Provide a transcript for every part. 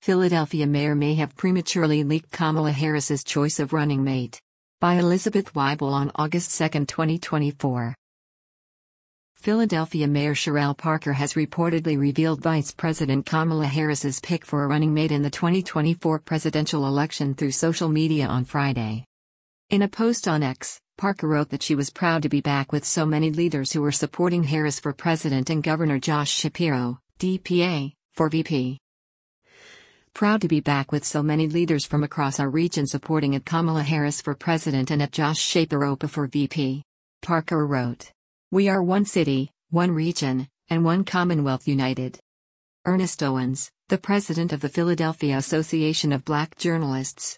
Philadelphia mayor may have prematurely leaked Kamala Harris's choice of running mate. By Elizabeth Weibel on August 2, 2024. Philadelphia Mayor Cherelle Parker has reportedly revealed Vice President Kamala Harris's pick for a running mate in the 2024 presidential election through social media on Friday. In a post on X, Parker wrote that she was proud to be back with so many leaders who were supporting Harris for president and Governor Josh Shapiro, DPA, for VP. Proud to be back with so many leaders from across our region supporting at Kamala Harris for president and at Josh Shapiro for VP. Parker wrote, "We are one city, one region, and one Commonwealth united." Ernest Owens, the president of the Philadelphia Association of Black Journalists,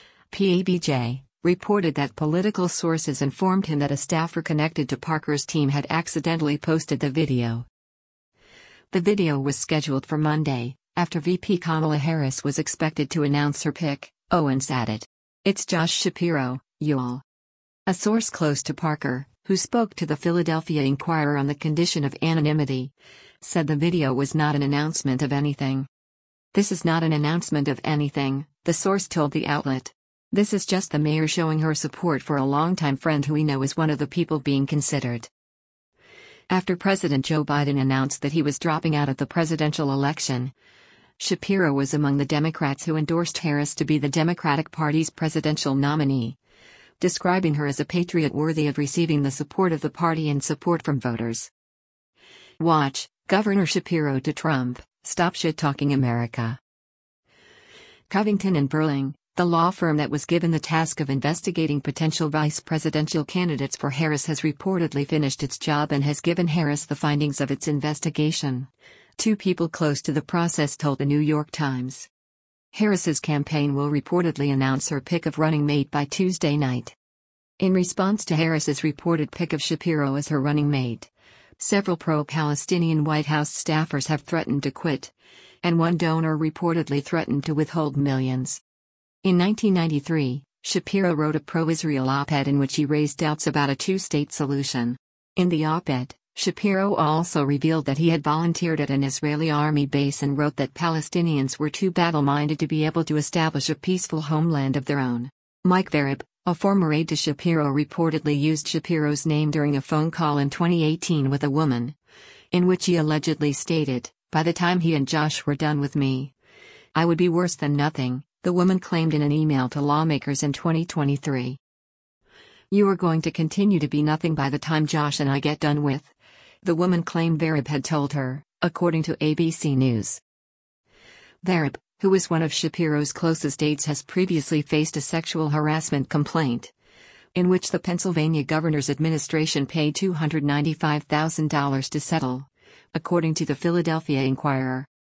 PABJ, reported that political sources informed him that a staffer connected to Parker's team had accidentally posted the video. The video was scheduled for Monday, after VP Kamala Harris was expected to announce her pick. Owens added, "It's Josh Shapiro, y'all." A source close to Parker, who spoke to the Philadelphia Inquirer on the condition of anonymity, said the video was not an announcement of anything. "This is not an announcement of anything," the source told the outlet. "This is just the mayor showing her support for a longtime friend who we know is one of the people being considered." After President Joe Biden announced that he was dropping out of the presidential election, Shapiro was among the Democrats who endorsed Harris to be the Democratic Party's presidential nominee, describing her as a patriot worthy of receiving the support of the party and support from voters. Watch, Governor Shapiro to Trump, Stop Shit-Talking America. Covington & Burling, the law firm that was given the task of investigating potential vice presidential candidates for Harris, has reportedly finished its job and has given Harris the findings of its investigation, two people close to the process told the New York Times. Harris's campaign will reportedly announce her pick of running mate by Tuesday night. In response to Harris's reported pick of Shapiro as her running mate, several pro-Palestinian White House staffers have threatened to quit, and one donor reportedly threatened to withhold millions. In 1993, Shapiro wrote a pro-Israel op-ed in which he raised doubts about a two-state solution. In the op-ed, Shapiro also revealed that he had volunteered at an Israeli army base and wrote that Palestinians were too battle-minded to be able to establish a peaceful homeland of their own. Mike Vereb, a former aide to Shapiro, reportedly used Shapiro's name during a phone call in 2018 with a woman, in which he allegedly stated, "By the time he and Josh were done with me, I would be worse than nothing," the woman claimed in an email to lawmakers in 2023. "You are going to continue to be nothing by the time Josh and I get done with," the woman claimed Vereb had told her, according to ABC News. Vereb, who was one of Shapiro's closest aides, has previously faced a sexual harassment complaint, in which the Pennsylvania governor's administration paid $295,000 to settle, according to the Philadelphia Inquirer.